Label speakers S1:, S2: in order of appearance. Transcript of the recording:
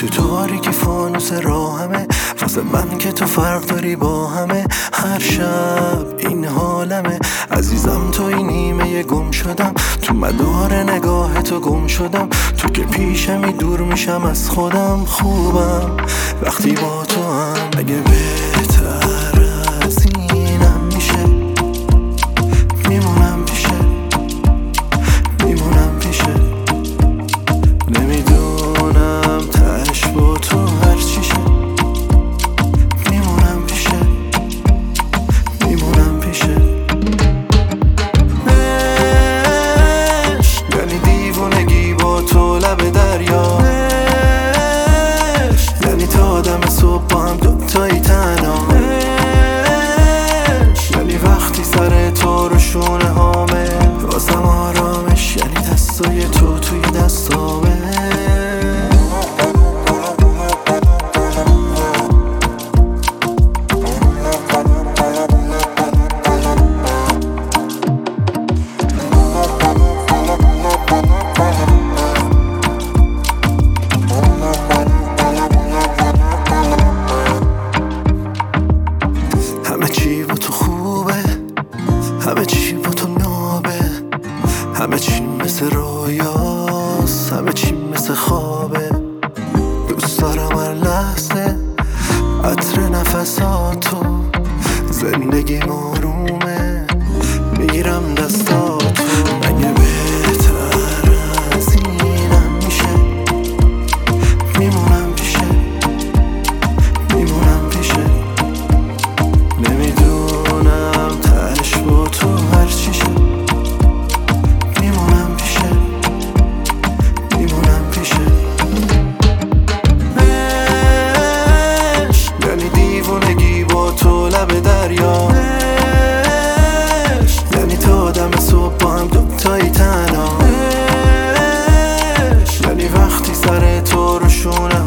S1: تو تاریکی فانوس راهمه، واسه من که تو فرق داری با همه. هر شب این حالمه عزیزم، تو این نیمه گم شدم، تو مدار نگاه تو گم شدم. تو که پیشمی دور میشم از خودم. خوبم وقتی با تو هم، اگه بهتر از اینم میشه میمونم پیشه، میمونم پیشه. نمیدونم تش با تو هر چیشه، میمونم پیشه، میمونم پیشه. عشق یعنی دیوونگی با تو لب دریا، عشق یعنی تا دم صبح با هم دوتایی تنها، عشق یعنی وقتی سر تو رو شونه هامه واسم آرامش، یعنی دستای تو توی دستامه. همه چی با تو خوبه، همه چی با تو نابه، همه چی مثل رویاست، همه چی مثل خوابه. دوست دارم هر لحظه عطر نفساتو، زندگی آرومه میگیرم دستاتو. اگه بهتر از اینم میشه میمونم پیشه، میمونم پیشه. نمیدونم تش با تو هر چیشه، میمونم پیشه، میمونم پیشه. عشق یعنی دیوونگی با تو لب دریا، عشق یعنی تا دم صبح با هم دوتایی تنها، عشق یعنی وقتی سر تو رو شونه